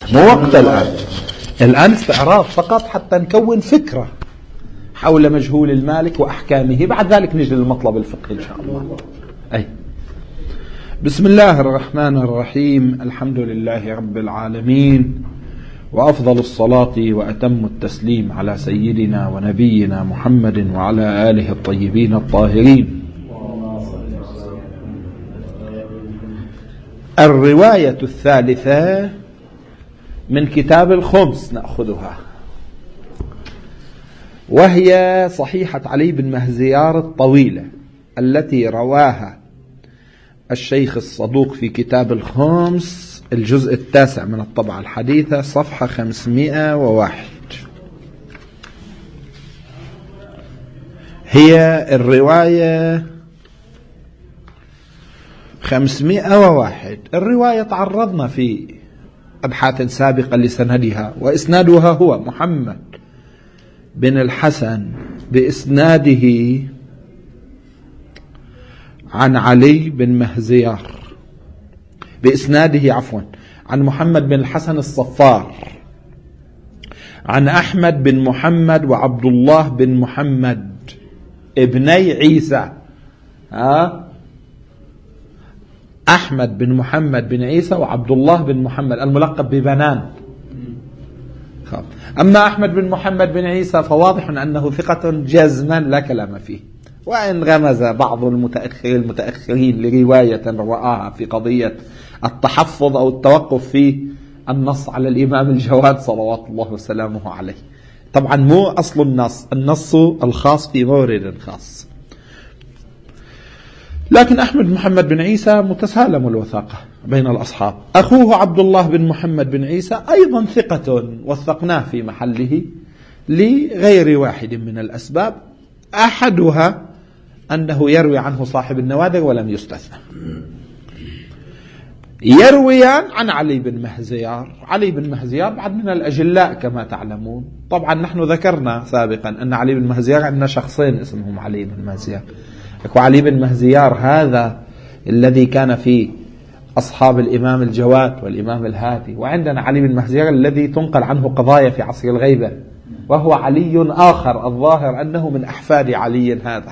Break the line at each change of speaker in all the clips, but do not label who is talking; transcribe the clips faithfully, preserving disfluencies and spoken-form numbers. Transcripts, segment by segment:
مو وقت الآن. الآن استعراض فقط حتى نكون فكرة حول مجهول المالك وأحكامه، بعد ذلك نجي للمطلب الفقهي إن شاء الله. أي بسم الله الرحمن الرحيم. الحمد لله رب العالمين، وأفضل الصلاة وأتم التسليم على سيدنا ونبينا محمد وعلى آله الطيبين الطاهرين. الرواية الثالثة من كتاب الخمس نأخذها، وهي صحيحة علي بن مهزيار الطويلة التي رواها الشيخ الصدوق في كتاب الخمس الجزء التاسع من الطبعة الحديثة صفحة خمسمائة وواحد. هي الرواية خمسمائة وواحد. الرواية تعرضنا في أبحاث سابقة لسندها، وإسنادها هو محمد بن الحسن بإسناده عن علي بن مهزيار، بإسناده عفوا عن محمد بن الحسن الصفار، عن أحمد بن محمد وعبد الله بن محمد ابني عيسى. ها أحمد بن محمد بن عيسى وعبد الله بن محمد الملقب ببنان. أما أحمد بن محمد بن عيسى فواضح أنه ثقة جزما لا كلام فيه، وإن غمز بعض المتأخرين المتأخرين لرواية رآها في قضية التحفظ أو التوقف في النص على الإمام الجواد صلوات الله وسلامه عليه. طبعا مو أصل النص، النص الخاص في مورد خاص. لكن أحمد محمد بن عيسى متسالم الوثاقة بين الأصحاب. أخوه عبد الله بن محمد بن عيسى أيضا ثقة وثقناه في محله لغير واحد من الأسباب، أحدها أنه يروي عنه صاحب النوادر ولم يستثنى. يرويان عن علي بن مهزيار. علي بن مهزيار بعد من الأجلاء كما تعلمون. طبعا نحن ذكرنا سابقا أن علي بن مهزيار عندنا شخصين اسمهم علي بن مهزيار. وعلي بن مهزيار هذا الذي كان في أصحاب الإمام الجواد والإمام الهادي، وعندنا علي بن مهزيار الذي تنقل عنه قضايا في عصر الغيبة، وهو علي آخر الظاهر أنه من أحفاد علي هذا.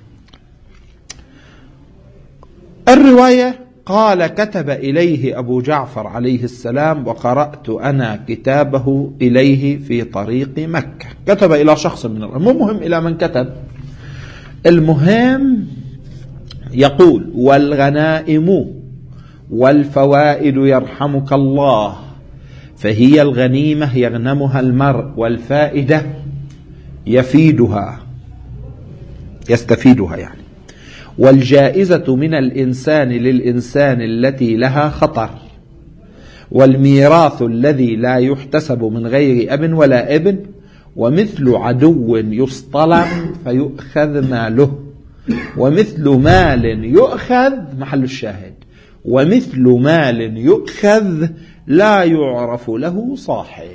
الرواية قال: كتب إليه أبو جعفر عليه السلام وقرأت أنا كتابه إليه في طريق مكة. كتب إلى شخص من الأمم، مو مهم إلى من كتب، المهم يقول: والغنائم والفوائد يرحمك الله، فهي الغنيمة يغنمها المرء، والفائدة يفيدها يستفيدها يعني، والجائزة من الإنسان للإنسان التي لها خطر، والميراث الذي لا يحتسب من غير أب ولا ابن، ومثل عدو يصطلم فيؤخذ ماله، ومثل مال يؤخذ محل الشاهد، ومثل مال يؤخذ لا يعرف له صاحب.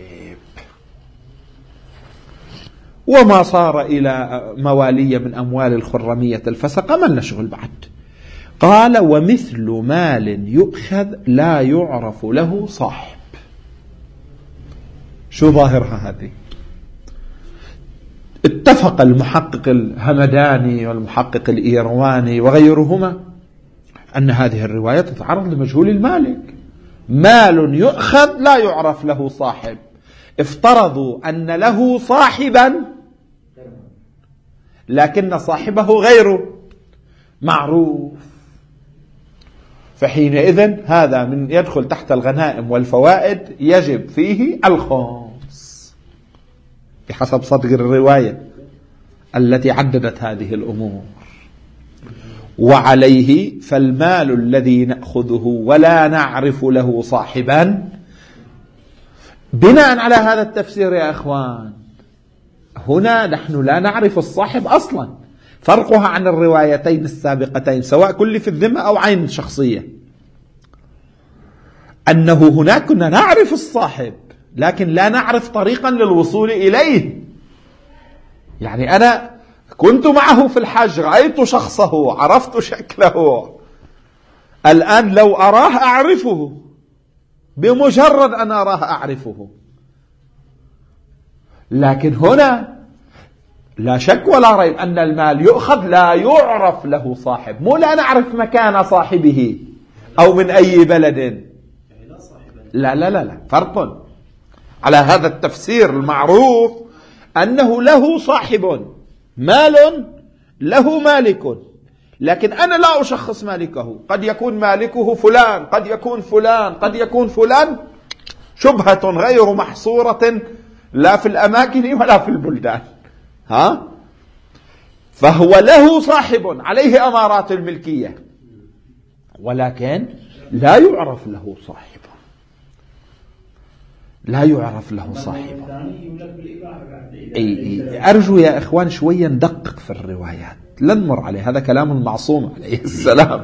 وما صار إلى موالية من أموال الخرمية الفسقة ما لنا شغل بعد. قال: ومثل مال يؤخذ لا يعرف له صاحب. شو ظاهرها هذه؟ اتفق المحقق الهمداني والمحقق الإيرواني وغيرهما أن هذه الرواية تتعرض لمجهول المالك. مال يؤخذ لا يعرف له صاحب. افترضوا أن له صاحبا لكن صاحبه غيره معروف، فحينئذ هذا من يدخل تحت الغنائم والفوائد يجب فيه الخمس بحسب صدق الرواية التي عددت هذه الأمور. وعليه فالمال الذي نأخذه ولا نعرف له صاحبا، بناء على هذا التفسير يا أخوان، هنا نحن لا نعرف الصاحب أصلا. فرقها عن الروايتين السابقتين سواء كل في الذمة أو عين شخصية، أنه هناك كنا نعرف الصاحب لكن لا نعرف طريقا للوصول إليه. يعني أنا كنت معه في الحج، رأيت شخصه، عرفت شكله، الآن لو أراه أعرفه، بمجرد أن أراه أعرفه. لكن هنا لا شك ولا ريب أن المال يؤخذ لا يعرف له صاحب، مو لا نعرف مكان صاحبه أو من أي بلد، لا لا لا لا، فرق على هذا التفسير المعروف أنه له صاحب، مال له مالك، لكن أنا لا أشخص مالكه، قد يكون مالكه فلان، قد يكون فلان، قد يكون فلان، شبهة غير محصورة لا في الأماكن ولا في البلدان. ها؟ فهو له صاحب عليه أمارات الملكية، ولكن لا يعرف له صاحب، لا يعرف له صاحب. أي أي أرجو يا إخوان شوية ندقق في الروايات، لن نمر عليه، هذا كلام المعصوم عليه السلام.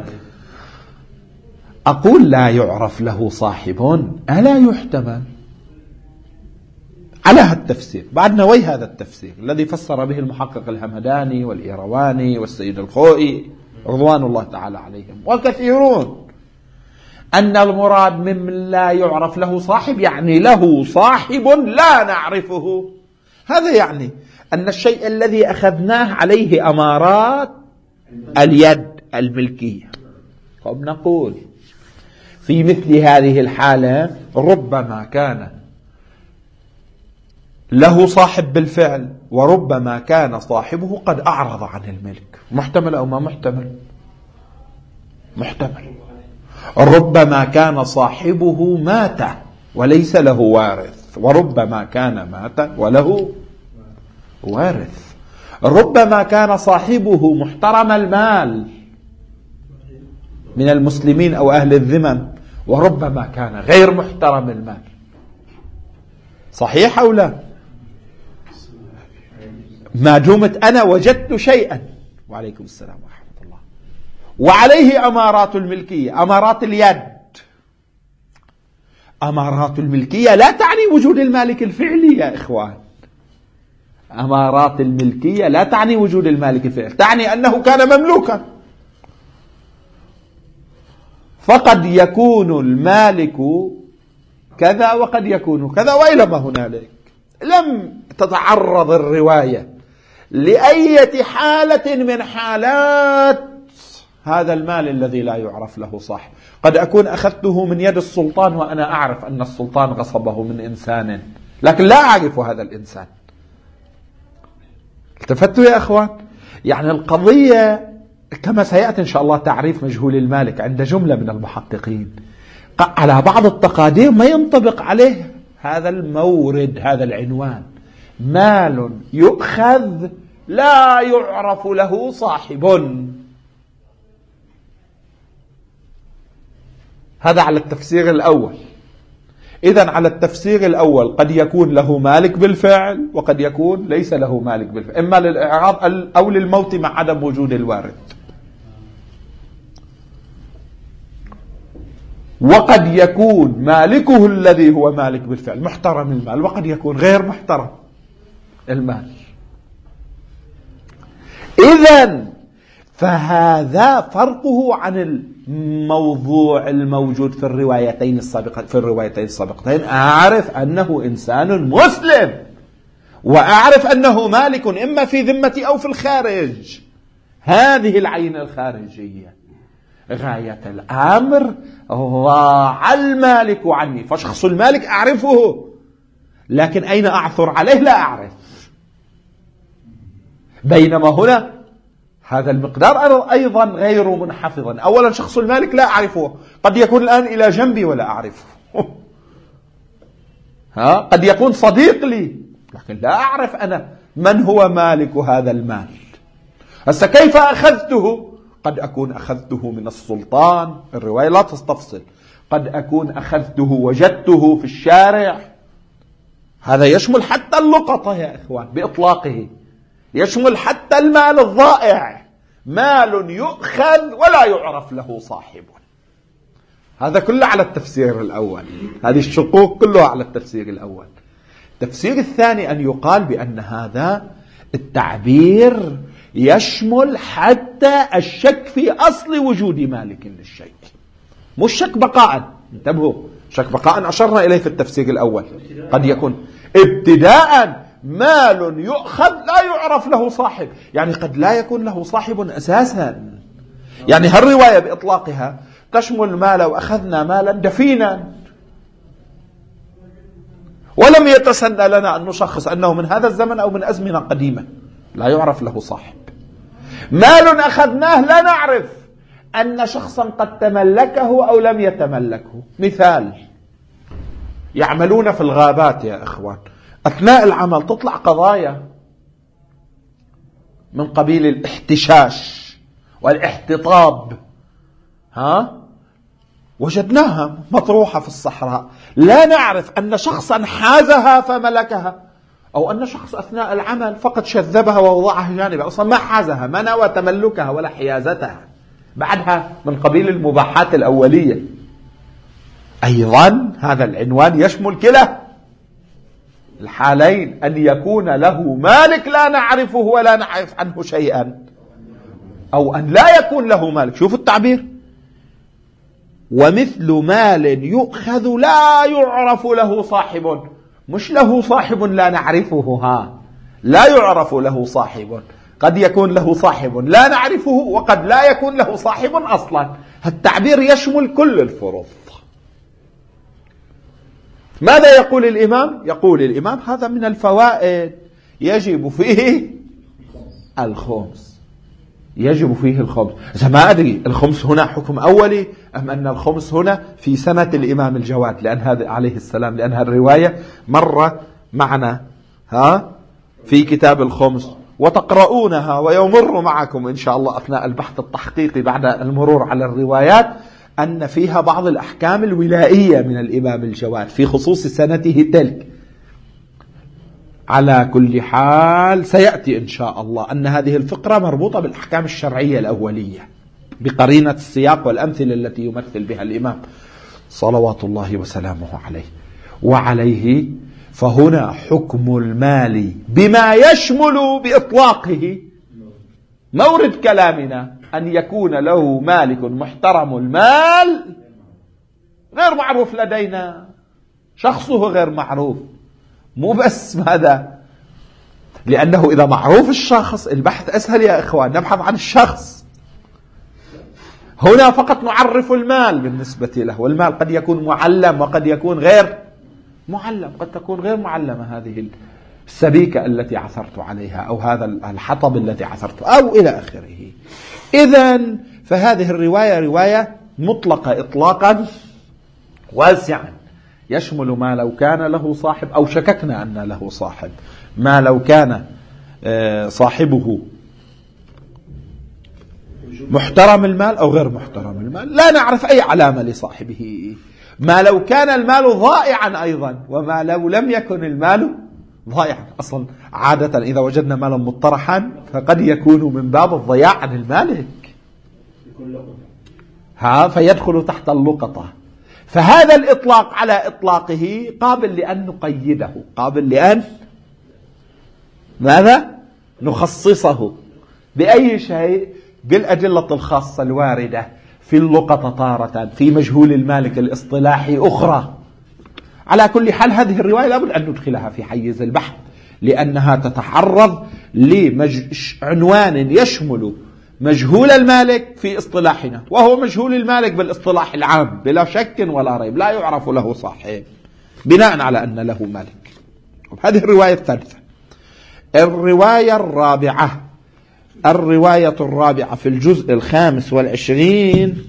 أقول لا يعرف له صاحب، ألا يحتمل على هذا التفسير بعد نوي هذا التفسير الذي فسر به المحقق الهمداني والإيرواني والسيد الخوئي رضوان الله تعالى عليهم وكثيرون، أن المراد من لا يعرف له صاحب يعني له صاحب لا نعرفه. هذا يعني أن الشيء الذي أخذناه عليه أمارات اليد الملكية. طب نقول في مثل هذه الحالة ربما كان له صاحب بالفعل، وربما كان صاحبه قد أعرض عن الملك. محتمل أو ما محتمل؟ محتمل. ربما كان صاحبه مات وليس له وارث، وربما كان مات وله وارث. ربما كان صاحبه محترم المال من المسلمين أو أهل الذمم، وربما كان غير محترم المال. صحيح أو لا؟ ما دمت أنا وجدت شيئا، وعليكم السلام ورحمة الله، وعليه أمارات الملكية، أمارات اليد. أمارات الملكية لا تعني وجود المالك الفعلي يا إخوان. أمارات الملكية لا تعني وجود المالك الفعلي، تعني أنه كان مملوكا. فقد يكون المالك كذا وقد يكون كذا وإلى ما هنالك. لم تتعرض الرواية لأية حالة من حالات هذا المال الذي لا يعرف له صاحب. قد أكون أخذته من يد السلطان وأنا أعرف أن السلطان غصبه من إنسان، لكن لا أعرف هذا الإنسان. التفتوا يا أخوان؟ يعني القضية كما سيأتي إن شاء الله تعريف مجهول المالك عند جملة من المحققين، على بعض التقادير ما ينطبق عليه هذا المورد، هذا العنوان، مال يؤخذ لا يعرف له صاحب. هذا على التفسير الأول. إذن على التفسير الأول قد يكون له مالك بالفعل، وقد يكون ليس له مالك بالفعل، إما للإعراض أو للموت مع عدم وجود الوارث. وقد يكون مالكه الذي هو مالك بالفعل محترم المال، وقد يكون غير محترم المال. إذن فهذا فرقه عن الموضوع الموجود في الروايتين السابقتين. في الروايتين السابقتين أعرف أنه إنسان مسلم، وأعرف أنه مالك إما في ذمتي أو في الخارج. هذه العين الخارجية. غاية الأمر ضاع المالك عني، فشخص المالك أعرفه، لكن أين أعثر عليه لا أعرف. بينما هنا هذا المقدار أيضا غير منحفظا. أولا شخص المالك لا أعرفه، قد يكون الآن إلى جنبي ولا أعرفه. ها؟ قد يكون صديق لي، لكن لا أعرف أنا من هو مالك هذا المال. هسه كيف أخذته؟ قد أكون أخذته من السلطان، الرواية لا تستفصل. قد أكون أخذته وجدته في الشارع. هذا يشمل حتى اللقطة يا إخوان بإطلاقه، يشمل حتى المال الضائع، مال يؤخذ ولا يعرف له صاحب. هذا كله على التفسير الأول، هذه الشقوق كلها على التفسير الأول. التفسير الثاني أن يقال بأن هذا التعبير يشمل حتى الشك في أصل وجود مالك للشيء، مش شك بقاء. انتبهوا، شك بقاء أشرنا إليه في التفسير الأول. قد يكون ابتداء مال يؤخذ لا يعرف له صاحب، يعني قد لا يكون له صاحب أساسا. يعني هالرواية بإطلاقها تشمل مال وأخذنا مالا دفينا ولم يتسنى لنا أن نشخص أنه من هذا الزمن أو من أزمنة قديمة، لا يعرف له صاحب. مال أخذناه لا نعرف أن شخصا قد تملكه أو لم يتملكه. مثال، يعملون في الغابات يا إخوان، أثناء العمل تطلع قضايا من قبيل الاحتشاش والاحتطاب، ها وجدناها مطروحة في الصحراء، لا نعرف أن شخصا حازها فملكها، أو أن شخص أثناء العمل فقط شذبها ووضعها جانبا، أصلا ما حازها، ما نوى تملكها ولا حيازتها، بعدها من قبيل المباحات الأولية. أيضا هذا العنوان يشمل كلا الحالين، أن يكون له مالك لا نعرفه ولا نعرف عنه شيئا، أو أن لا يكون له مالك. شوفوا التعبير، ومثل مال يؤخذ لا يعرف له صاحب، مش له صاحب لا نعرفه، ها لا يعرف له صاحب، قد يكون له صاحب لا نعرفه وقد لا يكون له صاحب أصلا. التعبير يشمل كل الفروض. ماذا يقول الإمام؟ يقول الإمام هذا من الفوائد يجب فيه الخمس، يجب فيه الخمس. إذا ما أدري الخمس هنا حكم أولي أم أن الخمس هنا في سنة الإمام الجواد، لأن هذا عليه السلام، لأن الرواية مرة معنا ها في كتاب الخمس وتقرؤونها، ويمر معكم إن شاء الله أثناء البحث التحقيقي بعد المرور على الروايات أن فيها بعض الأحكام الولائية من الإمام الجواد في خصوص سنته تلك. على كل حال سيأتي إن شاء الله أن هذه الفقرة مربوطة بالأحكام الشرعية الأولية بقرينة السياق والأمثلة التي يمثل بها الإمام صلوات الله وسلامه عليه. وعليه فهنا حكم المال بما يشمل بإطلاقه مورد كلامنا أن يكون له مالك محترم المال غير معروف لدينا، شخصه غير معروف، مو بس ماذا، لأنه إذا معروف الشخص البحث أسهل يا إخوان، نبحث عن الشخص. هنا فقط نعرف المال بالنسبة له، والمال قد يكون معلم وقد يكون غير معلم، قد تكون غير معلمة هذه السبيكة التي عثرت عليها أو هذا الحطب الذي عثرت أو إلى آخره. إذن فهذه الرواية رواية مطلقة إطلاقا واسعا، يشمل ما لو كان له صاحب أو شككنا أن له صاحب، ما لو كان صاحبه محترم المال أو غير محترم المال لا نعرف أي علامة لصاحبه، ما لو كان المال ضائعا أيضا، وما لو لم يكن المال ضائعا. أصلا عادة إذا وجدنا مالا مطرحا فقد يكون من باب الضياع عن المالك، ها فيدخل تحت اللقطة. فهذا الإطلاق على إطلاقه قابل لأن نقيده، قابل لأن ماذا نخصصه بأي شيء، بالأدلة الخاصة الواردة في اللقطة تارة، في مجهول المالك الاصطلاحي أخرى. على كل حال هذه الرواية لابد أن ندخلها في حيز البحث، لأنها تتعرض لعنوان يشمل مجهول المالك في اصطلاحنا، وهو مجهول المالك بالاصطلاح العام بلا شك ولا ريب، لا يعرف له صاحب بناء على أن له مالك. هذه الرواية الثالثة. الرواية الرابعة، الرواية الرابعة في الجزء الخامس والعشرين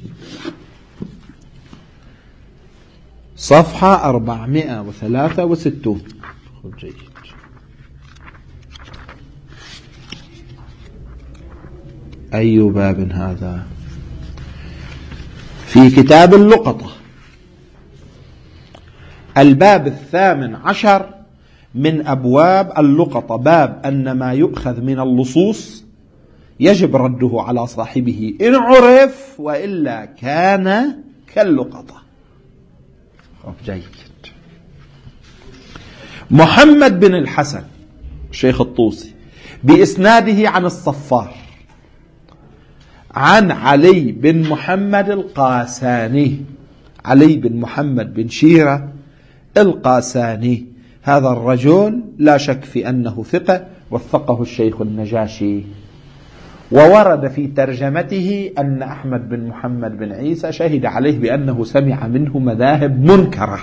صفحة أربعمائة وثلاثة وستون. جيد. أي باب هذا؟ في كتاب اللقطة، الباب الثامن عشر من أبواب اللقطة، باب أن ما يؤخذ من اللصوص يجب رده على صاحبه إن عرف وإلا كان كاللقطة. جيد. محمد بن الحسن شيخ الطوسي بإسناده عن الصفار عن علي بن محمد القاساني علي بن محمد بن شيرة القاساني. هذا الرجل لا شك في أنه ثقة، وثقه الشيخ النجاشي. وورد في ترجمته أن أحمد بن محمد بن عيسى شهد عليه بأنه سمع منه مذاهب منكرة.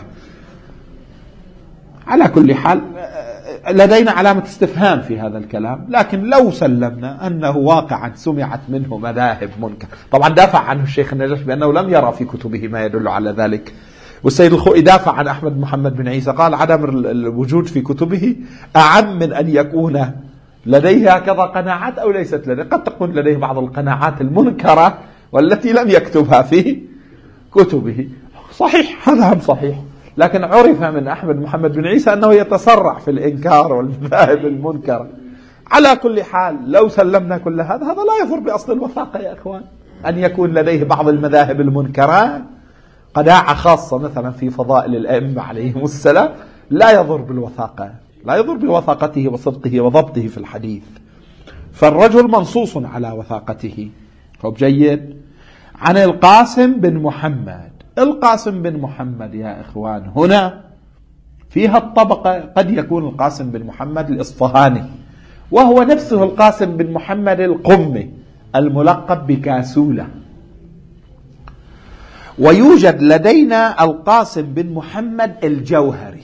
على كل حال لدينا علامة استفهام في هذا الكلام، لكن لو سلمنا أنه واقعا سمعت منه مذاهب منكرة. طبعا دافع عنه الشيخ النجاشي بأنه لم يرى في كتبه ما يدل على ذلك، والسيد الخوئي دافع عن أحمد محمد بن عيسى، قال عدم الوجود في كتبه أعم من أن يكون لديه هكذا قناعات أو ليست لديه. قد تكون لديه بعض القناعات المنكرة والتي لم يكتبها في كتبه. صحيح، هذا هم صحيح، لكن عرف من أحمد محمد بن عيسى أنه يتسرع في الإنكار والمذاهب المنكرة. على كل حال لو سلمنا كل هذا، هذا لا يضر بأصل الوثاقة يا إخوان. أن يكون لديه بعض المذاهب المنكرة قناعة خاصة مثلا في فضائل الأئمة عليهم السلام لا يضر بالوثاقة، لا يضر بوثاقته وصدقه وضبطه في الحديث. فالرجل منصوص على وثاقته. هو جيد. عن القاسم بن محمد. القاسم بن محمد يا إخوان هنا فيها الطبقة، قد يكون القاسم بن محمد الإصفهاني، وهو نفسه القاسم بن محمد القمي الملقب بكاسولة. ويوجد لدينا القاسم بن محمد الجوهري.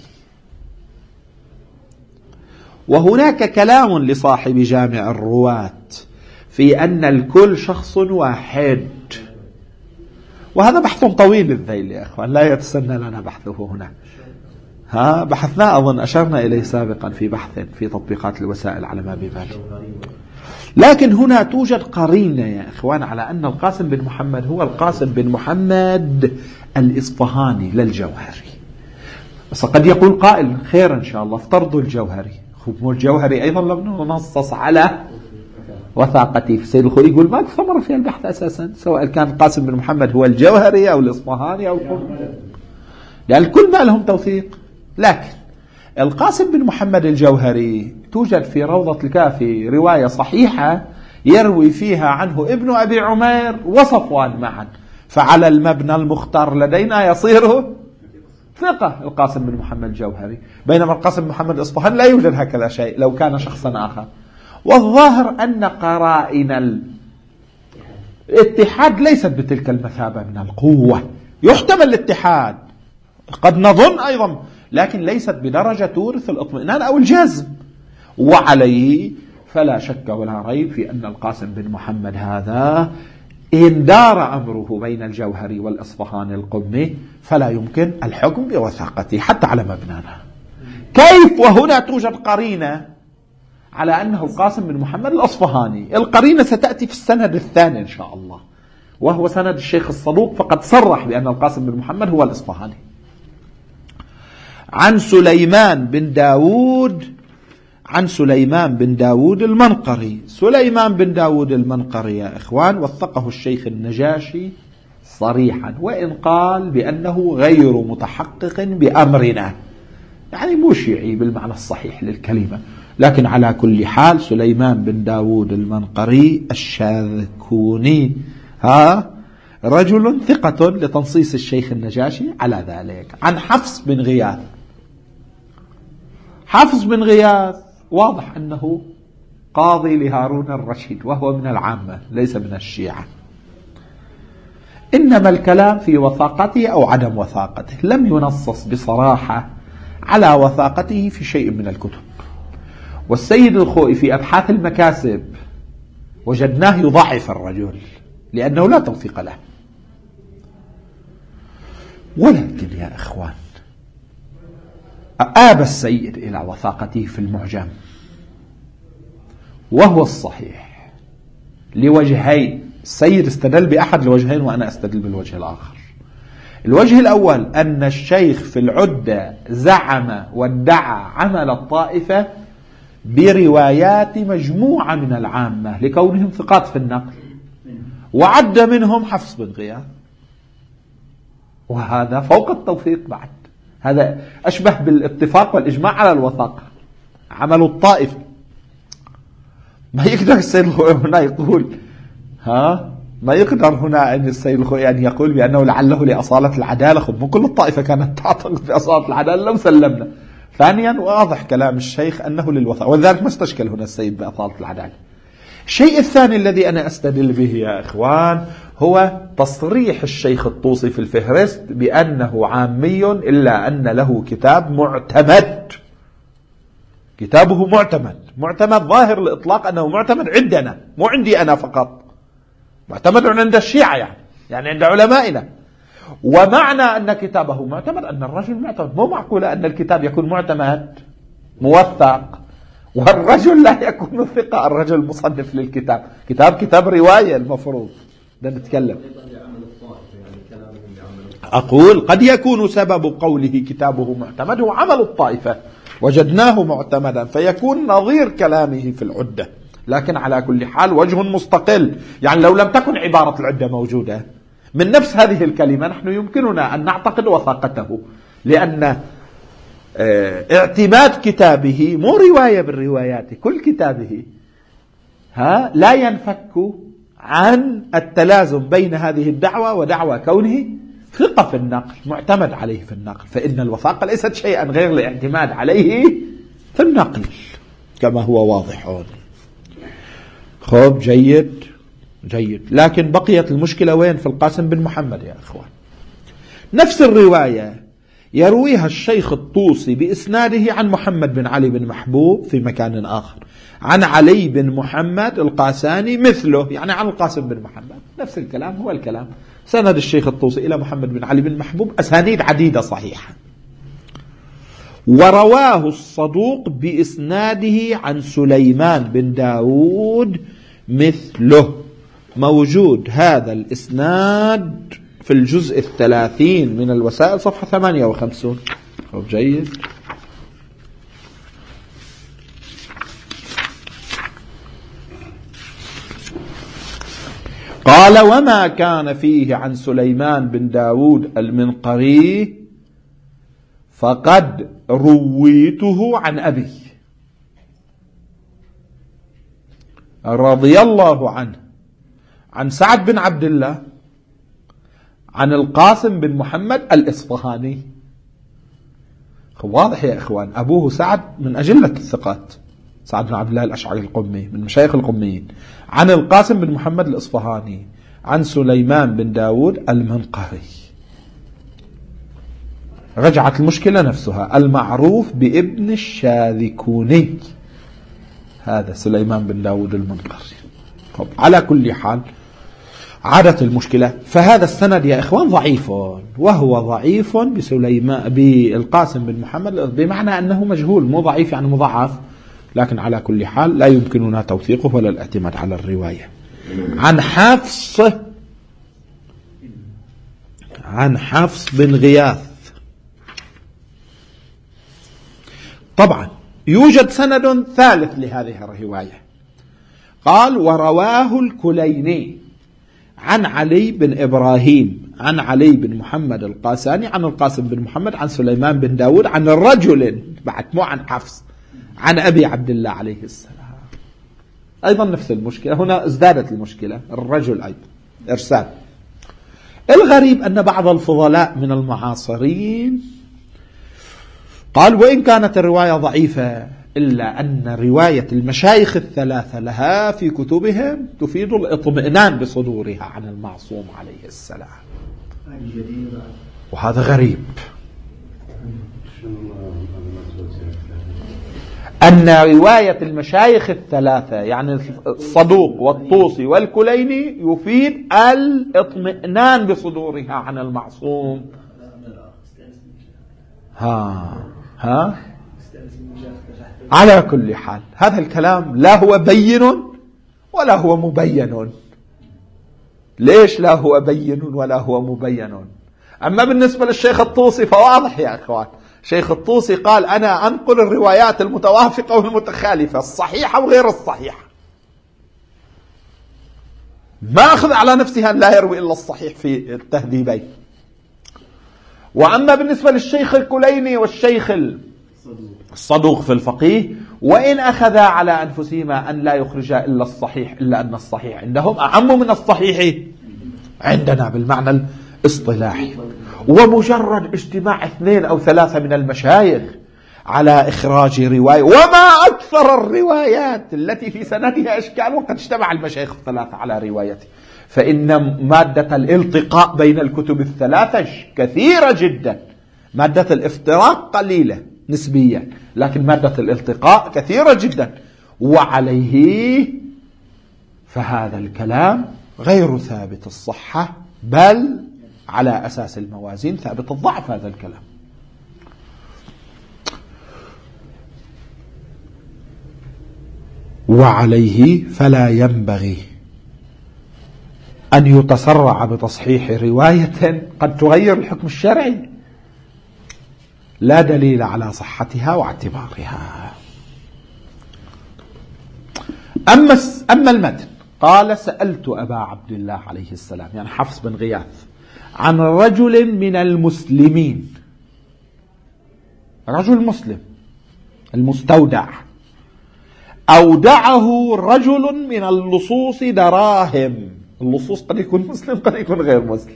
وهناك كلام لصاحب جامع الرواة في أن الكل شخص واحد، وهذا بحث طويل الذيل يا أخوان، لا يتسنى لنا بحثه هنا. ها بحثنا أظن أشرنا إليه سابقا في بحث في تطبيقات الوسائل على ما ببالي. لكن هنا توجد قرينة يا إخوان على أن القاسم بن محمد هو القاسم بن محمد الإصفهاني للجوهري. بس قد يقول قائل خير إن شاء الله افترضوا الجوهري، خب الجوهري أيضا لم ننصص على وثاقته. في السيد الخوئي يقول ما ثمر في البحث أساسا سواء كان القاسم بن محمد هو الجوهري أو الإصفهاني أو القمي، لأن الكل ما لهم توثيق. لكن القاسم بن محمد الجوهري توجد في روضة الكافي رواية صحيحة يروي فيها عنه ابن أبي عمير وصفوان معا، فعلى المبنى المختار لدينا يصير ثقة القاسم بن محمد الجوهري، بينما القاسم بن محمد الإصفهاني لا يوجد هكذا شيء لو كان شخصا آخر. والظاهر أن قرائن الاتحاد ليست بتلك المثابة من القوة. يحتمل الاتحاد، قد نظن أيضا، لكن ليست بدرجة تورث الاطمئنان أو الجزم. وعليه فلا شك ولا ريب في أن القاسم بن محمد هذا إن دار أمره بين الجوهري والإصفهاني القمي فلا يمكن الحكم بوثاقته حتى على مبنانا. كيف وهنا توجد قرينة على أنه القاسم بن محمد الأصفهاني؟ القرينة ستأتي في السند الثاني إن شاء الله، وهو سند الشيخ الصدوق، فقد صرح بأن القاسم بن محمد هو الأصفهاني. عن سليمان بن داود عن سليمان بن داود المنقري. سليمان بن داود المنقري يا إخوان وثقه الشيخ النجاشي صريحا، وإن قال بأنه غير متحقق بأمرنا، يعني مو شيعي بالمعنى الصحيح للكلمة. لكن على كل حال سليمان بن داود المنقري الشاذكوني ها رجل ثقة لتنصيص الشيخ النجاشي على ذلك. عن حفص بن غياث. حفص بن غياث واضح أنه قاضي لهارون الرشيد، وهو من العامة ليس من الشيعة. إنما الكلام في وثاقته أو عدم وثاقته، لم ينصص بصراحة على وثاقته في شيء من الكتب. والسيد الخوئي في أبحاث المكاسب وجدناه يضعف الرجل لأنه لا توثيق له. ولكن يا إخوان آب السيد إلى وثاقته في المعجم، وهو الصحيح لوجهين. السيد استدل بأحد الوجهين وأنا استدل بالوجه الآخر. الوجه الأول أن الشيخ في العدة زعم وادعى عمل الطائفة بروايات مجموعة من العامة لكونهم ثقات في النقل، وعد منهم حفص بن غياث، وهذا فوق التوثيق بعد. هذا أشبه بالاتفاق والإجماع على الوثاقة، عمل الطائفة. ما يقدر السيد هنا يقول ها ما يقدر هنا أن السيد الخوئي أن يقول بأنه لعله لأصالة العدالة. خب مو كل الطائفة كانت تعتقد بأصالة العدالة لو سلمنا. ثانيا واضح كلام الشيخ أنه للوثائق، ولذلك ما استشكل هنا السيد بأصالة العدالة. الشيء الثاني الذي أنا أستدل به يا إخوان هو تصريح الشيخ الطوسي في الفهرست بأنه عامي إلا أن له كتاب معتمد. كتابه معتمد، معتمد ظاهر الإطلاق أنه معتمد عندنا، مو عندي أنا فقط، معتمد عند الشيعة يعني يعني عند علمائنا. ومعنى أن كتابه معتمد أن الرجل معتمد. مو معقول أن الكتاب يكون معتمد موثق والرجل لا يكون ثقة، الرجل المصنف للكتاب، كتاب كتاب رواية المفروض ده نتكلم. أقول قد يكون سبب قوله كتابه معتمد هو عمل الطائفة، وجدناه معتمدا فيكون نظير كلامه في العدة، لكن على كل حال وجه مستقل. يعني لو لم تكن عبارة العدة موجودة من نفس هذه الكلمة نحن يمكننا أن نعتقد وثاقته، لأن اعتماد كتابه مو رواية بالروايات، كل كتابه ها لا ينفك عن التلازم بين هذه الدعوة ودعوة كونه ثقة في النقل، معتمد عليه في النقل، فإن الوثاقة ليست شيئا غير الاعتماد عليه في النقل كما هو واضح. خب جيد جيد. لكن بقيت المشكلة وين؟ في القاسم بن محمد يا أخوان. نفس الرواية يرويها الشيخ الطوسي بإسناده عن محمد بن علي بن محبوب في مكان آخر، عن علي بن محمد القاساني مثله، يعني عن القاسم بن محمد، نفس الكلام هو الكلام. سند الشيخ الطوسي إلى محمد بن علي بن محبوب أسانيد عديدة صحيحة. ورواه الصدوق بإسناده عن سليمان بن داود مثله، موجود هذا الإسناد في الجزء الثلاثين من الوسائل صفحة ثمانية وخمسين. طب جيد. قال وما كان فيه عن سليمان بن داود المنقري فقد رويته عن أبي رضي الله عنه عن سعد بن عبد الله عن القاسم بن محمد الإصفهاني. واضح يا إخوان، أبوه سعد من أجلة الثقات، سعد بن عبد الله الأشعري القمي من مشايخ القميين، عن القاسم بن محمد الإصفهاني عن سليمان بن داود المنقري. رجعت المشكلة نفسها، المعروف بابن الشاذكوني، هذا سليمان بن داود المنقري. طب على كل حال عادت المشكلة. فهذا السند يا إخوان ضعيف، وهو ضعيف بسليمان بالقاسم بن محمد، بمعنى أنه مجهول، مو ضعيف يعني مضاعف، لكن على كل حال لا يمكننا توثيقه ولا الاعتماد على الرواية. عن حفص عن حفص بن غياث. طبعا يوجد سند ثالث لهذه الرواية، قال ورواه الكليني عن علي بن إبراهيم عن علي بن محمد القاساني عن القاسم بن محمد عن سليمان بن داود عن الرجل، بعد مو عن حفص، عن أبي عبد الله عليه السلام. أيضا نفس المشكلة، هنا ازدادت المشكلة، الرجل أيضا إرسال. الغريب أن بعض الفضلاء من المعاصرين قال وإن كانت الرواية ضعيفة إلا أن رواية المشايخ الثلاثة لها في كتبهم تفيد الاطمئنان بصدورها عن المعصوم عليه السلام. وهذا غريب، أن رواية المشايخ الثلاثة يعني الصدوق والطوسي والكليني يفيد الاطمئنان بصدورها عن المعصوم. ها ها على كل حال هذا الكلام لا هو بين ولا هو مبين. ليش لا هو بين ولا هو مبين؟ أما بالنسبة للشيخ الطوسي فواضح يا أخوان. شيخ الطوسي قال أنا أنقل الروايات المتوافقة والمتخالفة، الصحيحة وغير الصحيحة، ما أخذ على نفسها أن لا يروي إلا الصحيح في التهذيبين. وأما بالنسبة للشيخ الكليني والشيخ الصدوق في الفقيه وإن أخذا على أنفسهما أن لا يخرجا إلا الصحيح، إلا أن الصحيح عندهم أعم من الصحيح عندنا بالمعنى الاصطلاحي. ومجرد اجتماع اثنين أو ثلاثة من المشايخ على إخراج رواية، وما أكثر الروايات التي في سندها إشكال وقد اجتمع المشايخ الثلاثة على روايته، فإن مادة الالتقاء بين الكتب الثلاثة كثيرة جدا. مادة الافتراق قليلة نسبيا، لكن مادة الالتقاء كثيرة جدا. وعليه فهذا الكلام غير ثابت الصحة، بل على أساس الموازين ثابت الضعف هذا الكلام. وعليه فلا ينبغي أن يتسرع بتصحيح رواية قد تغير الحكم الشرعي لا دليل على صحتها واعتبارها. أما أما المتن، قال: سألت أبا عبد الله عليه السلام، يعني حفص بن غياث، عن رجل من المسلمين، رجل مسلم المستودع، أودعه رجل من اللصوص دراهم. اللصوص قد يكون مسلم قد يكون غير مسلم.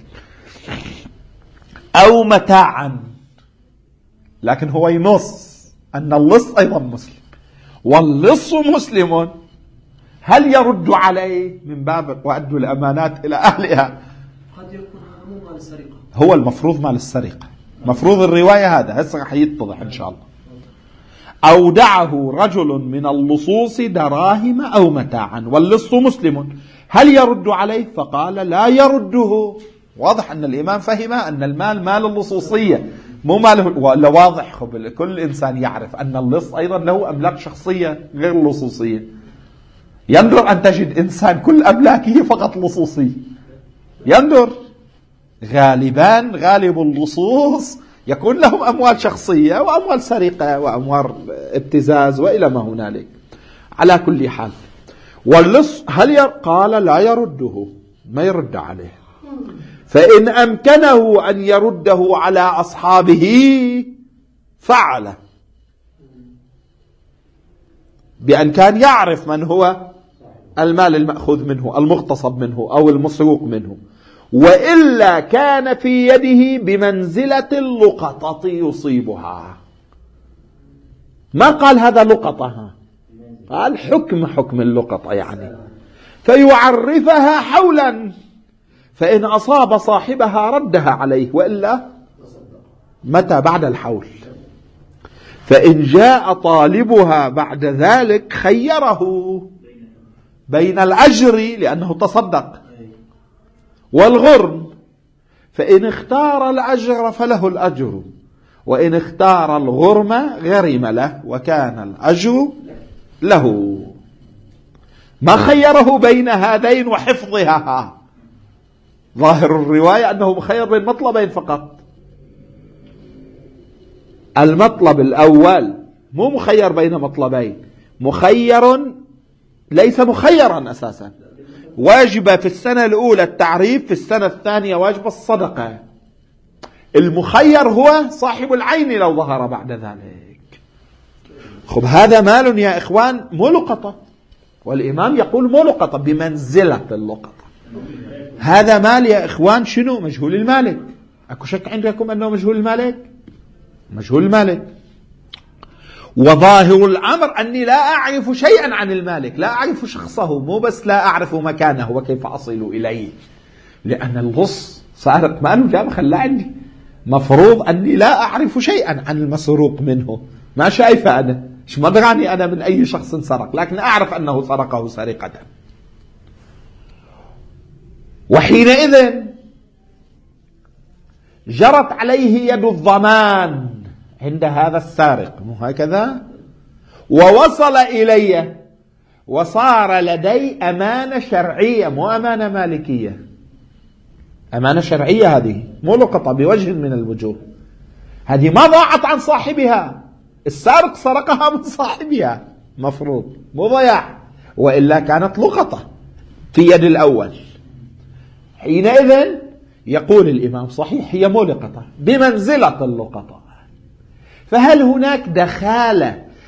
أو متاعا، لكن هو ينص أن اللص أيضا مسلم واللص مسلم، هل يرد عليه من باب وأدوا الأمانات إلى أهلها؟
قد يكون هذا مو مال السرقة،
هو المفروض مال السرقة، مفروض الرواية هذا هسه رح يتضح إن شاء الله. أودعه رجل من اللصوص دراهم أو متاعا واللص مسلم، هل يرد عليه؟ فقال: لا يرده. واضح أن الإمام فهم أن المال مال اللصوصية مو ماله، ولا واضح كل إنسان يعرف أن اللص أيضا له أملاك شخصية غير اللصوصية. يندر أن تجد إنسان كل أملاكه فقط لصوصي، يندر. غالبا غالب اللصوص يكون لهم أموال شخصية وأموال سرقة وأموال ابتزاز وإلى ما هنالك. على كل حال، واللص هل ير... قال: لا يرده، ما يرد عليه. فإن أمكنه أن يرده على أصحابه فعل، بأن كان يعرف من هو المال المأخوذ منه المغتصب منه أو المسروق منه، وإلا كان في يده بمنزلة اللقطة يصيبها. ما قال هذا لقطة، قال حكم حكم اللقطة يعني، فيعرفها حولا، فإن أصاب صاحبها ردها عليه، وإلا متى؟ بعد الحول. فإن جاء طالبها بعد ذلك خيره بين الأجر لأنه تصدق والغرم، فإن اختار الأجر فله الأجر، وإن اختار الغرم غرم له وكان الأجر له. ما خيره بين هذين وحفظها. ظاهر الرواية أنه مخير بين مطلبين فقط. المطلب الأول مو مخير بين مطلبين، مخير ليس مخيرا أساسا. واجب في السنة الأولى التعريف، في السنة الثانية واجب الصدقة. المخير هو صاحب العين لو ظهر بعد ذلك. خب هذا مال يا إخوان مو لقطة، والإمام يقول مو لقطة، بمنزلة اللقطة. هذا مال يا إخوان شنو؟ مجهول المالك. أكو شك عندكم أنه مجهول المالك؟ مجهول المالك. وظاهر الأمر أني لا أعرف شيئا عن المالك، لا أعرف شخصه، مو بس لا أعرف مكانه وكيف أصل إليه، لأن اللص سارق ماله جاب خلاه عندي، مفروض أني لا أعرف شيئا عن المسروق منه، ما شايفه أنا، مش مدراني أنا من أي شخص سرق، لكن أعرف أنه سرقه سرقة. وحينئذ جرت عليه يد الضمان عند هذا السارق، مو هكذا؟ ووصل إلي وصار لدي أمانة شرعية، مو أمانة مالكية، أمانة شرعية. هذه مو لقطة بوجه من الوجوه، هذه ما ضاعت عن صاحبها، السارق سرقها من صاحبها مفروض، مو ضياع، وإلا كانت لقطة في يد الأول. حينئذ يقول الإمام صحيح هي مو لقطة، بمنزلة اللقطة. فهل هناك دخالة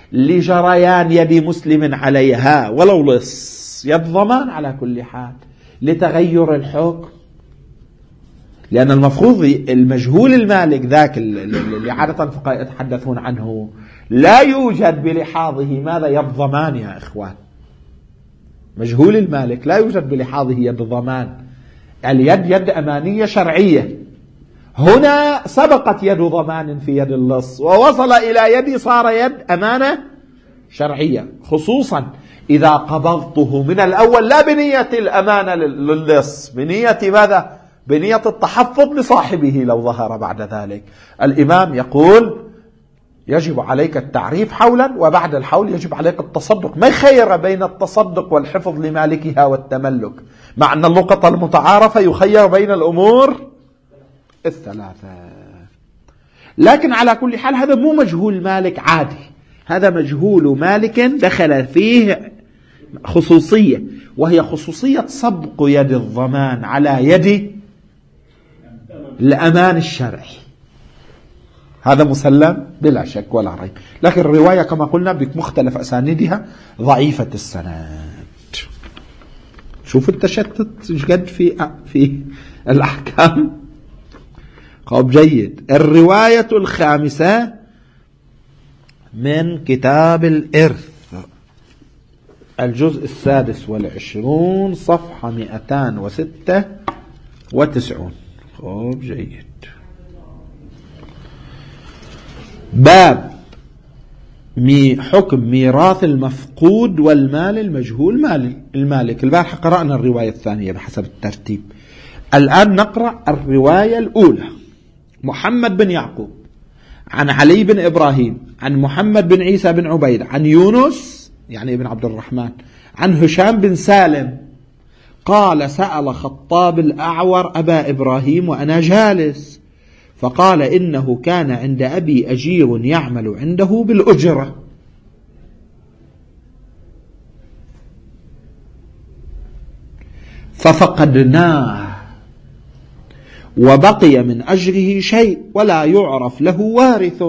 لجريان يد مسلم عليها ولو لص، يد ضمان على كل حال، لتغير الحكم. لأن المفروض المجهول المالك ذاك اللي عادة الفقهاء يتحدثون عنه لا يوجد بلحاظه ماذا؟ يد ضمان يا إخوان. مجهول المالك لا يوجد بلحاظه يد ضمان، اليد يد أمانية شرعية. هنا سبقت يد ضمان في يد اللص ووصل إلى يدي صار يد أمانة شرعية، خصوصا إذا قبضته من الأول لا بنية الأمانة للص، بنية ماذا؟ بنية التحفظ لصاحبه لو ظهر بعد ذلك. الإمام يقول يجب عليك التعريف حولا، وبعد الحول يجب عليك التصدق. ما يخير بين التصدق والحفظ لمالكها والتملك، مع أن اللقطة المتعارفة يخير بين الأمور الثلاثة. لكن على كل حال هذا مو مجهول مالك عادي، هذا مجهول مالك دخل فيه خصوصية، وهي خصوصية سبق يد الضمان على يد الأمان الشرعي. هذا مسلم بلا شك ولا ريب. لكن الرواية كما قلنا بمختلف أسانيدها ضعيفة السند. شوف التشتت جد في في الأحكام. خب جيد. الرواية الخامسة من كتاب الإرث، الجزء السادس والعشرون، صفحة مئتان وستة وتسعون. خب جيد. باب مي حكم ميراث المفقود والمال المجهول مال المالك. البارحة قرأنا الرواية الثانية بحسب الترتيب، الآن نقرأ الرواية الأولى. محمد بن يعقوب عن علي بن إبراهيم عن محمد بن عيسى بن عبيد عن يونس يعني ابن عبد الرحمن عن هشام بن سالم قال سأل خطاب الأعور أبا إبراهيم وأنا جالس، فقال إنه كان عند أبي أجير يعمل عنده بالأجرة، ففقدناه وبقي من أجره شيء ولا يعرف له وارث.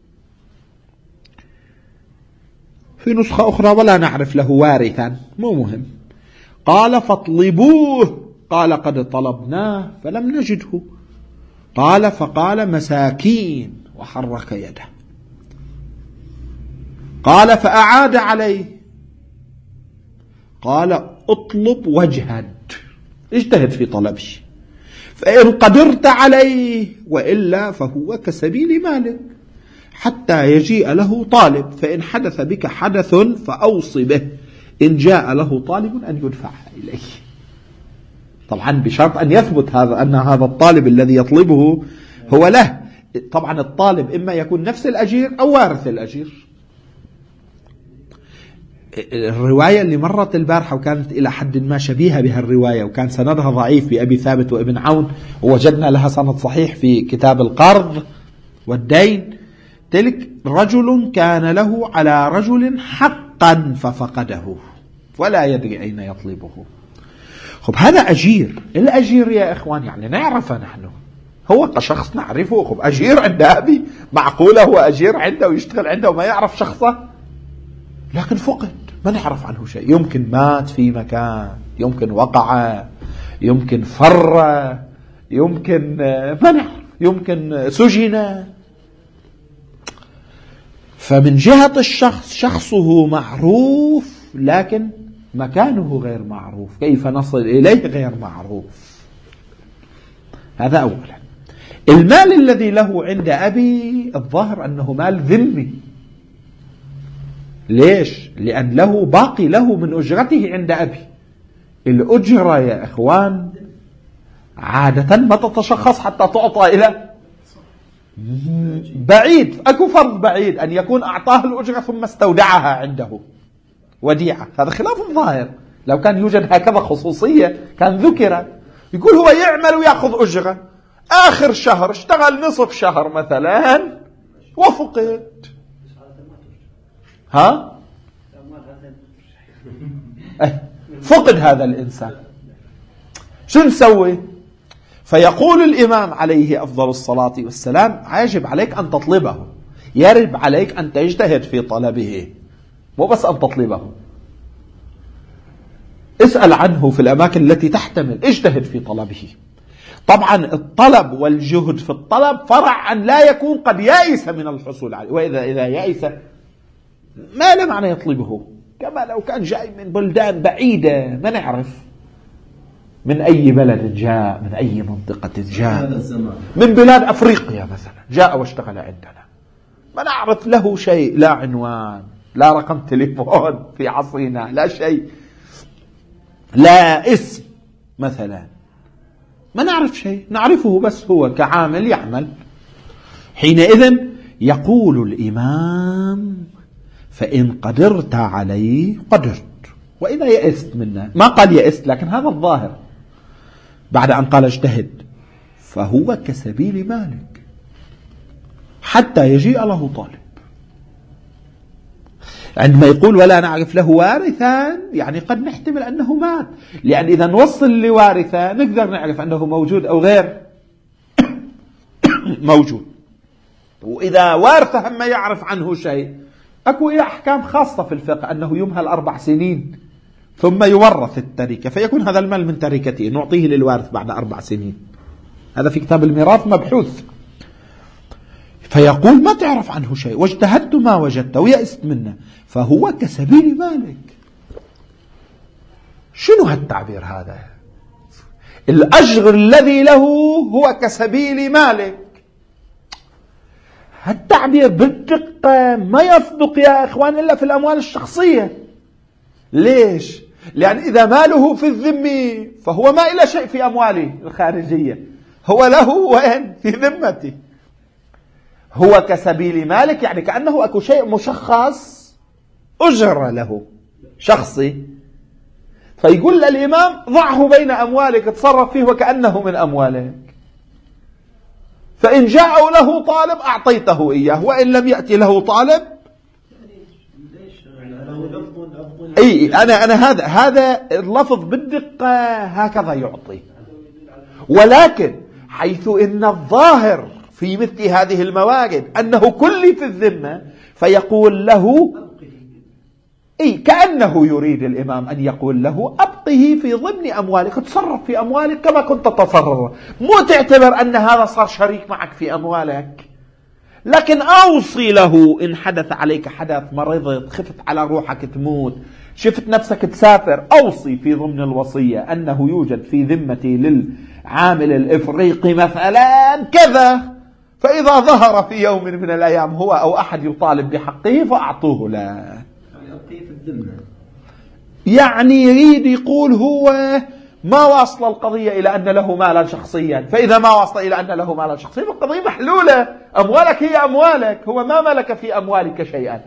في نسخة أخرى ولا نعرف له وارثا، مو مهم. قال فاطلبوه، قال قد طلبناه فلم نجده. قال فقال مساكين وحرك يده. قال فأعاد عليه، قال اطلب واجهد، اجتهد في طلبه، فإن قدرت عليه وإلا فهو كسبيل مالك حتى يجيء له طالب، فإن حدث بك حدث فأوص به، إن جاء له طالب أن يدفع إليه. طبعا بشرط أن يثبت هذا أن هذا الطالب الذي يطلبه هو له. طبعا الطالب إما يكون نفس الأجير أو وارث الأجير. الرواية اللي مرت البارحة وكانت إلى حد ما شبيهة بها الرواية وكان سندها ضعيف بأبي ثابت وابن عون، ووجدنا لها سند صحيح في كتاب القرض والدين، تلك رجل كان له على رجل حقا ففقده ولا يدري أين يطلبه. خب هذا أجير. الأجير يا إخوان يعني نعرفه نحن، هو كشخص نعرفه. خب أجير عند أبي، معقولة هو أجير عنده ويشتغل عنده وما يعرف شخصه؟ لكن فقد، ما نعرف عنه شيء. يمكن مات في مكان، يمكن وقع، يمكن فر، يمكن ما نعرف، يمكن سجن. فمن جهة الشخص شخصه معروف لكن مكانه غير معروف، كيف نصل إليه غير معروف. هذا أولا. المال الذي له عند أبي الظاهر أنه مال ذمي. ليش؟ لأن له باقي له من أجرته عند أبي. الأجرة يا إخوان عادة ما تتشخص حتى تعطى إلى بعيد. أكو فرض بعيد أن يكون أعطاه الأجرة ثم استودعها عنده وديعة، هذا خلاف الظاهر. لو كان يوجد هكذا خصوصية كان ذكر. يقول هو يعمل ويأخذ أجرة، آخر شهر اشتغل نصف شهر مثلا وفقد. ها؟ فقد هذا الإنسان، شو نسوي؟ فيقول الإمام عليه أفضل الصلاة والسلام يجب عليك أن تطلبه، يجب عليك أن تجتهد في طلبه. مو بس أن تطلبه، اسأل عنه في الأماكن التي تحتمل، اجتهد في طلبه. طبعا الطلب والجهد في الطلب فرع عن لا يكون قد يائس من الحصول عليه، وإذا إذا يائس ما له معنى يطلبه، كما لو كان جاي من بلدان بعيدة ما نعرف من أي بلد جاء، من أي منطقة جاء، من بلاد أفريقيا مثلا جاء واشتغل عندنا، ما نعرف له شيء، لا عنوان، لا رقم تليفون في عصرنا، لا شيء، لا اسم مثلا، ما نعرف شيء، نعرفه بس هو كعامل يعمل. حينئذ يقول الإمام فإن قدرت عليه قدرت، وإذا يئست منه، ما قال يئست لكن هذا الظاهر بعد أن قال اجتهد، فهو كسبيل مالك حتى يجيء له طالب. عندما يقول ولا نعرف له وارثا يعني قد نحتمل أنه مات، لأن إذا نوصل لوارثا نقدر نعرف أنه موجود أو غير موجود. وإذا وارثه هم يعرف عنه شيء، أكو أحكام خاصة في الفقه أنه يمهل أربع سنين ثم يورث التركة، فيكون هذا المال من تركته نعطيه للوارث بعد أربع سنين، هذا في كتاب الميراث مبحوث. فيقول ما تعرف عنه شيء واجتهدت ما وجدت ويأست منه فهو كسبيل مالك. شنو هالتعبير هذا؟ الأجر الذي له هو كسبيل مالك. هالتعبير بالدقة ما يصدق يا إخوان إلا في الأموال الشخصية. ليش؟ لأن إذا ماله في الذمة فهو ما إلى شيء في أمواله الخارجية، هو له وين؟ في ذمته. هو كسبيل مالك يعني كأنه أكو شيء مشخص أجر له شخصي، فيقول للإمام ضعه بين أموالك تصرف فيه وكأنه من أموالك، فإن جاء له طالب أعطيته إياه، وإن لم يأتي له طالب أي أنا أنا هذا هذا اللفظ بالدقة هكذا يعطي. ولكن حيث إن الظاهر في مثل هذه الموارد أنه كل في الذمة، فيقول له أي كأنه يريد الإمام أن يقول له أبقه في ضمن أموالك، تصرف في أموالك كما كنت تتصرف، مو تعتبر أن هذا صار شريك معك في أموالك، لكن أوصي له إن حدث عليك حدث، مرضت، خفت على روحك تموت، شفت نفسك تسافر، أوصي في ضمن الوصية أنه يوجد في ذمتي للعامل الإفريقي مثلا كذا، فإذا ظهر في يوم من الأيام هو أو أحد يطالب بحقه فأعطوه له. يعني يريد يقول هو ما واصل القضية إلى أن له مالا شخصيا، فإذا ما واصل إلى أن له مالا شخصيا فالقضية محلولة، أموالك هي أموالك، هو ما ملك في أموالك شيئا.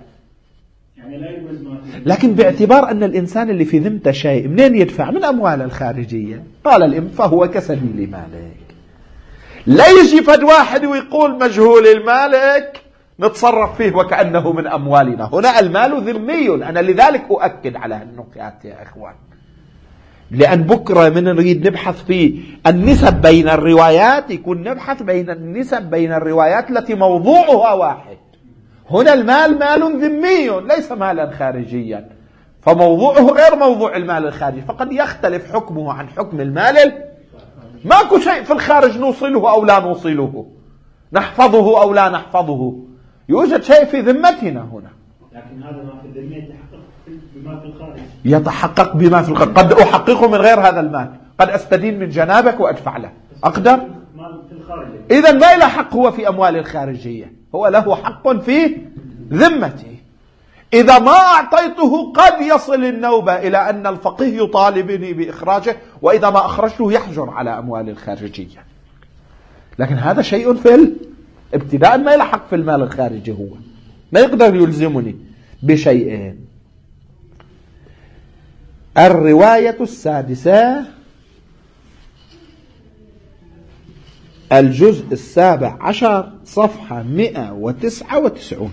لكن باعتبار أن الإنسان اللي في ذمته شيء منين يدفع؟ من أمواله الخارجية. قال الإمام فهو كسبيل مالك. لا يجي فد واحد ويقول مجهول المالك نتصرف فيه وكأنه من أموالنا، هنا المال ذمي. أنا لذلك أؤكد على هالنقاط يا إخوان، لأن بكرة من نريد نبحث في النسب بين الروايات يكون نبحث بين النسب بين الروايات التي موضوعها واحد. هنا المال مال ذمي ليس مالا خارجيا، فموضوعه غير موضوع المال الخارجي، فقد يختلف حكمه عن حكم المال. ماكو شيء في الخارج نوصله أو لا نوصله، نحفظه أو لا نحفظه، يوجد شيء في ذمتنا هنا.
لكن هذا ما في الذمة يتحقق بما في الخارج.
يتحقق بما في الخارج، قد أحققه من غير هذا المال، قد أستدين من جنابك وأدفع له، أقدر. إذا ما له حق هو في أموال الخارجية، هو له حق في ذمته. إذا ما أعطيته قد يصل النوبة إلى أن الفقيه يطالبني بإخراجه، وإذا ما أخرجته يحجر على أموال الخارجية. لكن هذا شيء في ابتداء ما له حق في المال الخارجي، هو ما يقدر يلزمني بشيئين. الرواية السادسة الجزء السابع عشر صفحة مئة وتسعة وتسعون.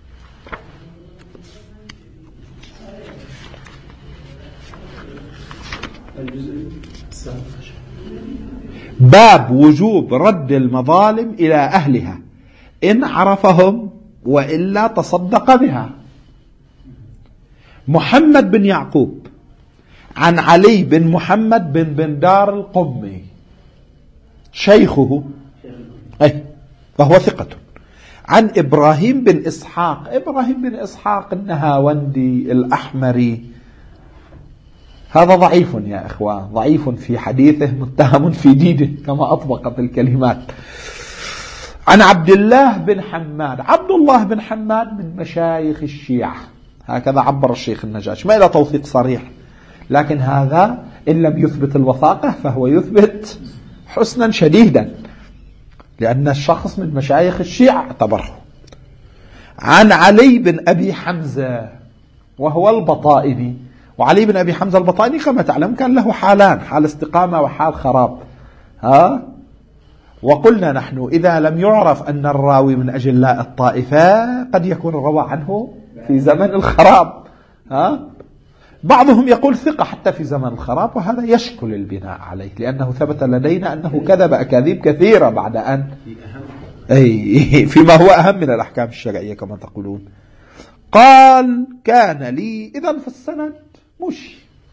باب وجوب رد المظالم إلى أهلها إن عرفهم وإلا تصدق بها. محمد بن يعقوب عن علي بن محمد بن بندار القمي شيخه أي فهو ثقة، عن إبراهيم بن إسحاق، إبراهيم بن إسحاق النهاوندي الأحمري، هذا ضعيف يا إخوان، ضعيف في حديثه، متهم في دينه كما أطبقت الكلمات. عن عبد الله بن حماد، عبد الله بن حماد من مشايخ الشيعة، هكذا عبر الشيخ النجاشي، ما إلى توثيق صريح، لكن هذا إن لم يثبت الوثاقة فهو يثبت حسنا شديدا، لأن الشخص من مشايخ الشيعة اعتبره. عن علي بن أبي حمزة وهو البطائني، وعلي بن أبي حمزة البطائني كما تعلم كان له حالان، حال استقامة وحال خراب. ها وقلنا نحن إذا لم يعرف أن الراوي من أجلاء الطائفة قد يكون روى عنه في زمن الخراب. ها بعضهم يقول ثقة حتى في زمن الخراب، وهذا يشكل البناء عليه، لأنه ثبت لدينا أنه كذب أكاذيب كثيرة بعد أن أي فيما هو أهم من الأحكام الشرعية كما تقولون. قال كان لي إذن في السند مش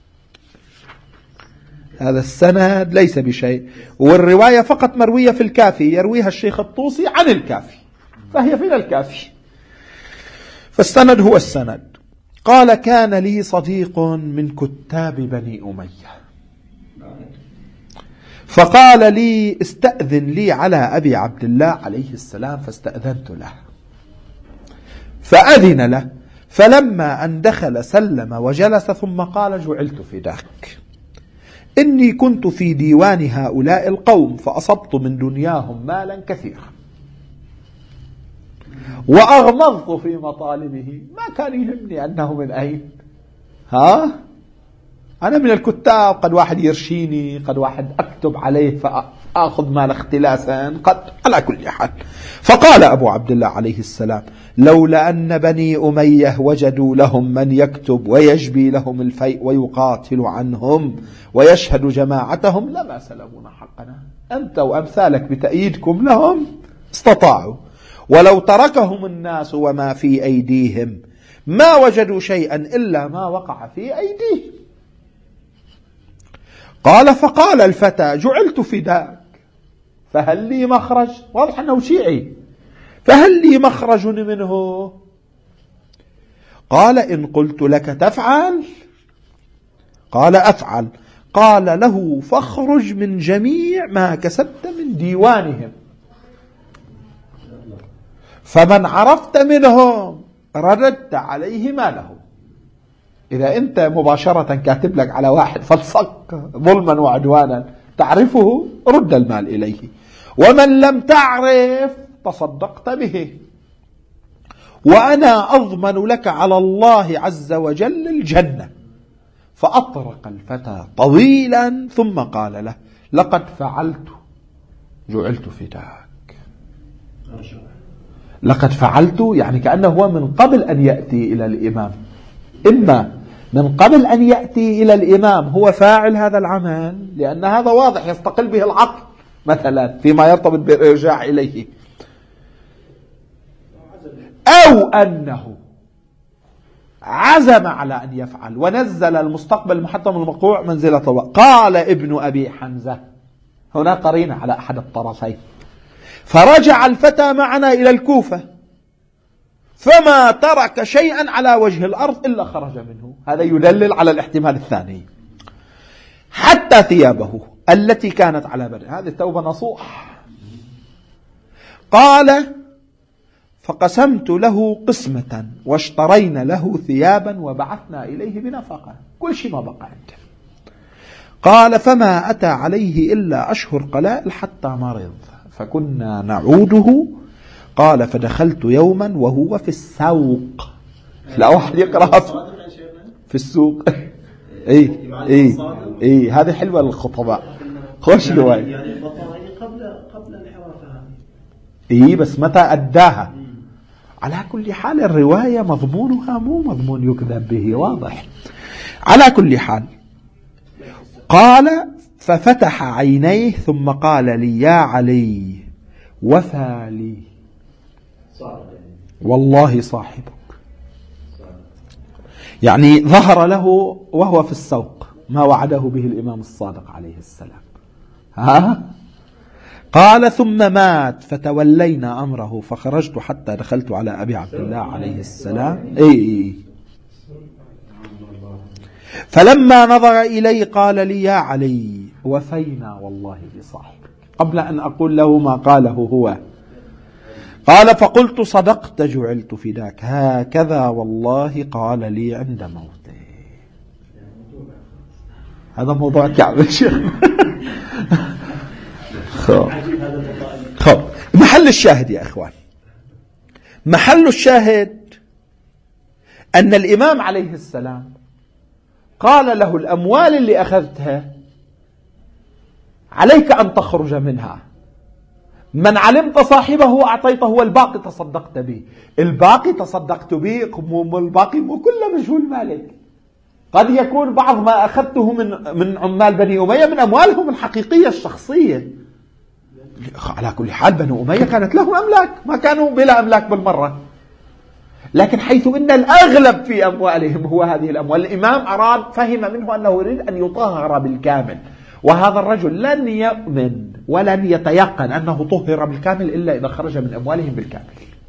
هذا السند ليس بشيء، والرواية فقط مروية في الكافي، يرويها الشيخ الطوسي عن الكافي، فهي في الكافي، فالسند هو السند. قال كان لي صديق من كتاب بني أمية فقال لي استأذن لي على أبي عبد الله عليه السلام، فاستأذنت له فأذن له، فلما أن دخل سلم وجلس ثم قال جعلت فداك، إني كنت في ديوان هؤلاء القوم فأصبت من دنياهم مالا كثيرا وأغمضت في مطالبه، ما كان يهمني أنه من أين، ها أنا من الكتاب، قد واحد يرشيني، قد واحد أكتب عليه فأخذ مال اختلاسا، قد على كل حال. فقال أبو عبد الله عليه السلام لولا أن بني أمية وجدوا لهم من يكتب ويجبي لهم الفيء ويقاتل عنهم ويشهد جماعتهم لما سلمونا حقنا، أنت وأمثالك بتأييدكم لهم استطاعوا، ولو تركهم الناس وما في أيديهم ما وجدوا شيئا إلا ما وقع في أيديهم. قال فقال الفتى جعلت فداك فهل لي مخرج، واضح أنه شيعي، فهل لي مخرج منه؟ قال إن قلت لك تفعل، قال أفعل. قال له فاخرج من جميع ما كسبت من ديوانهم، فمن عرفت منهم رددت عليه ماله. إذا أنت مباشرة كاتب لك على واحد فلصق ظلما وعدوانا تعرفه رد المال إليه، ومن لم تعرف تصدقت به، وأنا أضمن لك على الله عز وجل الجنة. فأطرق الفتى طويلا ثم قال له لقد فعلت جعلت فداك. لقد فعلت يعني كأنه هو من قبل أن يأتي إلى الإمام، إما من قبل أن يأتي إلى الإمام هو فاعل هذا العمل، لأن هذا واضح يستقل به العقل مثلا فيما يرتبط بالإرجاع إليه، أو أنه عزم على أن يفعل ونزل المستقبل المحتم المقطوع منزلة الله. قال ابن أبي حمزة، هنا قرينة على أحد الطرفين، فرجع الفتى معنا إلى الكوفة فما ترك شيئا على وجه الأرض إلا خرج منه. هذا يدلل على الاحتمال الثاني، حتى ثيابه التي كانت على بدنه، هذه التوبة نصوح. قال فقسمت له قسمة واشترينا له ثيابا وبعثنا إليه بنفقة، كل شيء ما بقى عنده. قال فما أتى عليه إلا أشهر قلائل حتى مرض فكنا نعوده. قال فدخلت يوما وهو في السوق، لا واحد يقرأ في السوق اي اي اي هذه حلوة للخطباء، خوش رواية
يعني البطارية قبل قبل الحرافة هذه،
اي بس متى أداها. على كل حال الرواية مضمونها مو مضمون يكذب به، واضح. على كل حال قال ففتح عينيه ثم قال لي يا علي وفى لي والله صاحبك يعني ظهر له وهو في السوق ما وعده به الإمام الصادق عليه السلام. ها؟ قال ثم مات فتولينا أمره فخرجت حتى دخلت على أبي عبد الله عليه السلام. إيه فلما نظر إلي قال لي يا علي وفينا والله بصاحبك، قبل أن أقول له ما قاله هو. قال فقلت صدقت جعلت فداك، هكذا والله قال لي عند موته. هذا موضوع كعب الشيخ. خب محل الشاهد يا أخوان، محل الشاهد أن الإمام عليه السلام قال له الأموال اللي أخذتها عليك أن تخرج منها، من علمت صاحبه أعطيته والباقي تصدقت به. الباقي تصدقت به، الباقي مو كله مجهول مالك، قد يكون بعض ما أخذته من من عمال بني أمية من أموالهم الحقيقية الشخصية. على كل حال بني أمية كانت لهم أملاك، ما كانوا بلا أملاك بالمرة، لكن حيث أن الأغلب في أموالهم هو هذه الأموال، الإمام أراد فهم منه أنه يريد أن يطهر بالكامل، وهذا الرجل لن يؤمن ولن يتيقن أنه طهر بالكامل إلا إذا خرج من أموالهم بالكامل.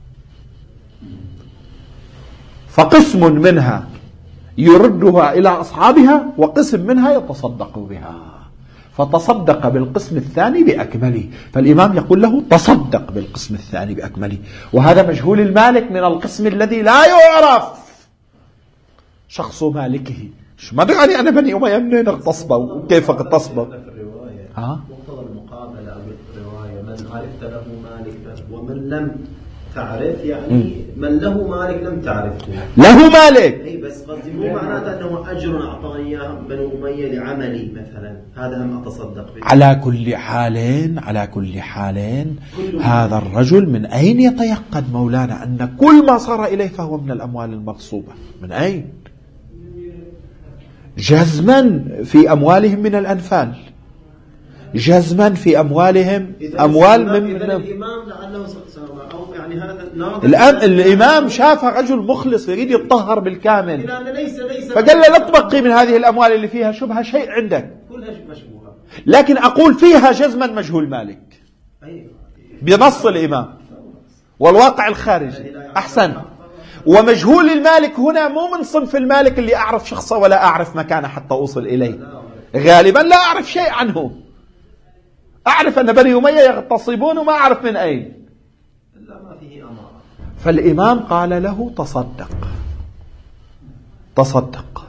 فقسم منها يردها إلى أصحابها وقسم منها يتصدق بها، فتصدق بالقسم الثاني بأكمله. فالإمام يقول له تصدق بالقسم الثاني بأكمله، وهذا مجهول المالك من القسم الذي لا يعرف شخص مالكه. ما يعني أنا بني أمية منين اغتصبوا وكيف اغتصبوا؟ ها؟
مقتضى المقابلة أو الرواية من عرفت له مالك ومن لم تعرف، يعني من له مالك لم تعرفه
له مالك.
أي بس قصدي مو معناته أنه أجر أعطاني إياه بنو أمية لعملي مثلا، هذا هم أتصدق به.
على كل حال على كل حال هذا الرجل من أين يتيقن مولانا أن كل ما صار إليه فهو من الأموال المغصوبة؟ من أين؟ جزما في أموالهم من الأنفال، جزما في أموالهم أموال من, من
الإمام لعله أو يعني هذا
الآن الإمام شاف رجل مخلص يريد يتطهر بالكامل،
ليس ليس
فقال له لا تبقي من هذه الأموال اللي فيها شبهة شيء عندك،
كلها مشبوهة،
لكن أقول فيها جزما مجهول مالك بنص الإمام والواقع الخارجي. أحسن. ومجهول المالك هنا مو من صنف المالك اللي أعرف شخصه ولا أعرف مكانه حتى أوصل إليه، غالبا لا أعرف شيء عنه، أعرف أن بني أمية يغتصبون وما أعرف من أين. فالإمام قال له تصدق تصدق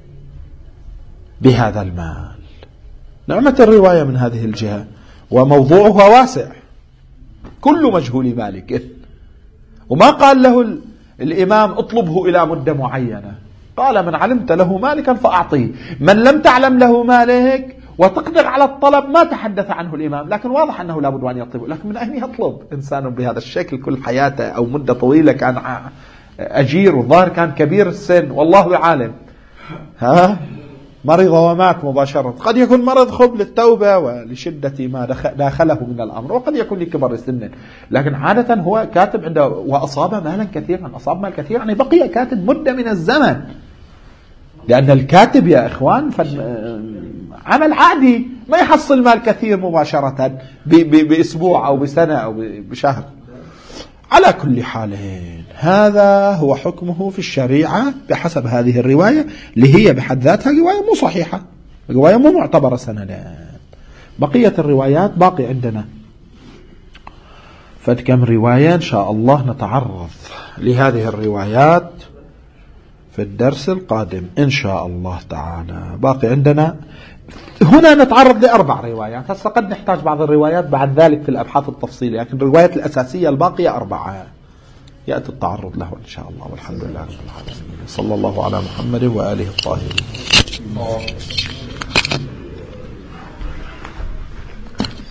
بهذا المال. نعمة الرواية من هذه الجهة، وموضوعها واسع كل مجهول مالك. وما قال له الإمام اطلبه إلى مدة معينة، قال من علمت له مالكا فأعطيه، من لم تعلم له مالك وتقدر على الطلب ما تحدث عنه الإمام، لكن واضح أنه لابد أن يطلب، لكن من أين يطلب إنسان بهذا الشكل كل حياته أو مدة طويلة كان أجير والظاهر كان كبير السن والله عالم، ها مرض ومات مباشرة. قد يكون مرض خب للتوبة ولشدة ما داخله من الأمر، وقد يكون لكبر السن، لكن عادة هو كاتب عنده وأصاب مالا كثيرا، أصاب مال كثير يعني بقي كاتب مدة من الزمن، لأن الكاتب يا إخوان عمل عادي ما يحصل مال كثير مباشرة بأسبوع أو بسنة أو بشهر. على كل حال هذا هو حكمه في الشريعة بحسب هذه الرواية اللي هي بحد ذاتها رواية مو صحيحة، رواية مو معتبرة سندا. بقية الروايات باقي عندنا فد كم رواية إن شاء الله نتعرض لهذه الروايات في الدرس القادم إن شاء الله تعالى. باقي عندنا هنا نتعرض لأربع روايات، هسه قد نحتاج بعض الروايات بعد ذلك في الأبحاث التفصيلية، لكن الروايات الأساسية الباقية أربعة يأتي التعرض له إن شاء الله، والحمد لله رب العالمين. صلى الله على محمد وآله الطاهرين.